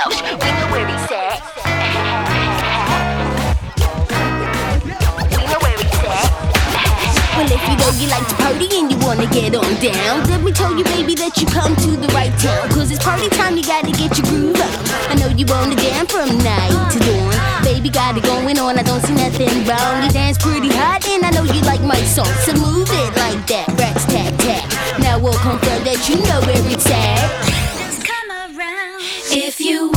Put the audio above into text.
We know where he's at. We know where he's at. Well, if you know you like to party and you wanna get on down, let me tell you, baby, that you come to the right town. Cause it's party time, you gotta get your groove on. I know you wanna jam from night to dawn. Baby, got it going on, I don't see nothing wrong. You dance pretty hot and I know you like my song. So move it like that, racks, tack, tack. Now we'll confirm that you know where it's at. Just come around if you